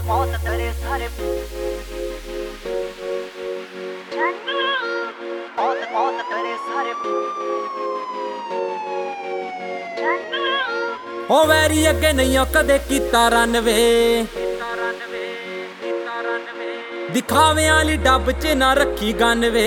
मौत तेरे सारे मौत तेरे सारे ओ वैरी अगे नहीं कदे कीता रनवे दिखावे आली डब च ना रखी गन वे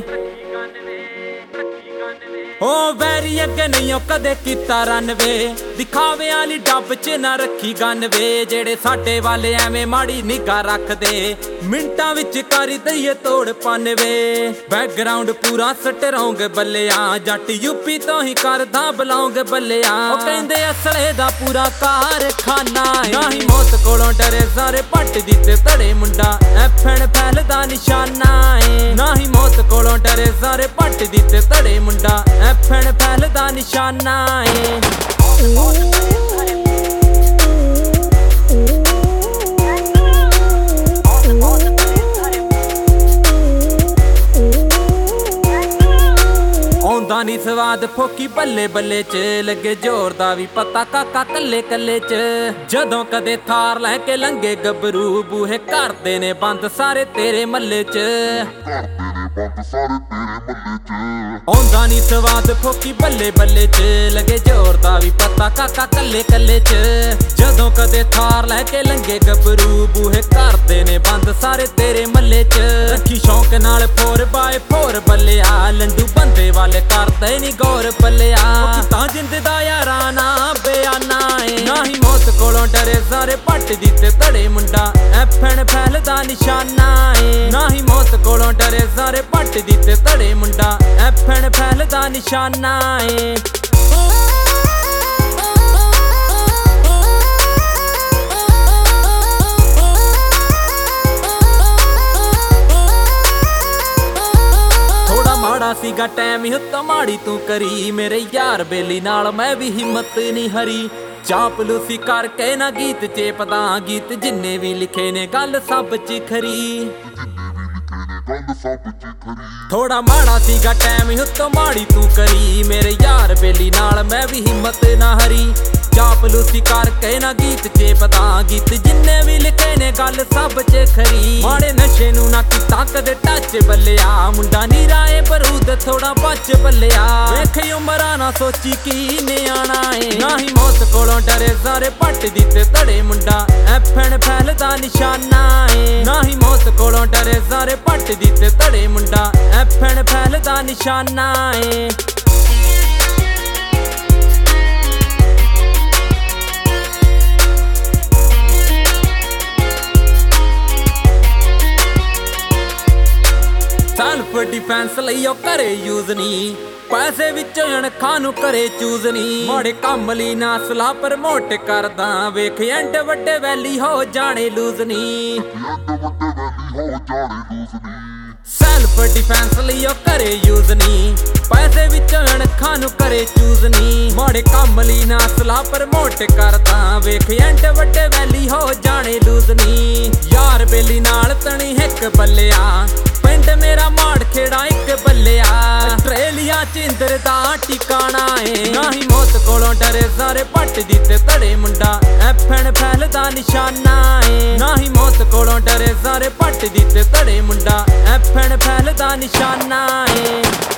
ओ वैरी अगे नहीं कदे कीता रनवे दिखावे आली डब च ना रखी गन वे जेड़े साडे वाले एवें माड़ी निगाह रखदे मिंटां विच कर दईए तोड़ पन वे बैकग्राउंड पूरा सटरौंग बल्लिया जट यूपी तो ही करदा बलौंग बल्लिया ओ कहंदे असले दा पूरा कारखाना ना ही मौत कोलों डरे सारे पट दिते धड़े मुंडा एफएन फैलदा निशाना है ना ही मौत कोलों डरे सारे पट दिते धड़े मुंडा एफएन फैलदा निशाना है आउंदा नी स्वाद फोकी बल्ले बल्ले च लगे जोर दा भी पता काका कल्ले कल्ले च जदों कदे थार लैके लंघे गबरू बूहे करदे ने बंद सारे तेरे मल्ले च आउंदा नी स्वाद फोकी बल्ले बल्ले च लगे जोर दा भी पता काका कल्ले कल्ले च जदों कदे थार लैके लंघे गबरू बूहे करदे ने बंद सारे तेरे मल्ले च रखी शौक नाल 4x4 बल्लिया लंडू बंदे वाले करदे नी गौर पल्लिया तां जिंद दा याराना बयाना है ना ही मौत कोलों डरे सारे पट दिते धड़े मुंडा एफएन फैलदा निशाना है ना ही मौत कोलों डरे सारे पट दिते धड़े मुंडा एफएन फैलदा निशाना है माड़ा सीगा टैम ही उत्ता माड़ी तू करी मेरे यार बेली नाल मैं भी हिम्मत नहीं हरी चापलूसी करके ना गीत चेपदा गीत जिन्ने भी लिखे ने गल सब च खरी थोड़ा माड़ा सीगा टैम ही उत्ता माड़ी तू करी मेरे यार बेली नाल मैं भी हिम्मत ना हरी चापलूसी करके ना गीत चेपदा गीत जिन्ने भी लिखे ने गल सब च खरी माड़े नशे नू ना कीता कदे टच बल्लिया मुंडा नीराए बरूद थोड़ा बच बल्लिया वेख उमरा ना सोची की ने आना है ना ही मौत कोलों डरे सारे पट दिते धड़े मुंडा एफएन फैलदा निशाना है ना ही मौत कोलों डरे सारे पट दिते धड़े मुंडा एफएन फैलदा निशाना है सेल्फ डिफेंस लईओ करे यूज नी पैसे विचों अणखां नूं करे चूज नी माड़े काम लई ना सलाह प्रमोट करदा वेख एंड वड्डे वैली हो जाने लूज नी सेल्फ डिफेंस लईओ करे यूज नी पैसे विचों अणखां नूं करे चूज नी माड़े काम लई ना सलाह प्रमोट करदा वेख एंड वड्डे वैली हो जाने लूज नी यार बेली नाल तणी हिक बल्लिया पिंड मेरा माड़ खेड़ा एक बल्लिया आस्ट्रेलिया च इंदर दा ठिकाना है ना ही मौत कोलों डरे सारे पट दिते धड़े मुंडा एफएन फैलदा निशाना है ना ही मौत कोलों डरे सारे पट दिते धड़े मुंडा एफएन फैलदा निशाना है।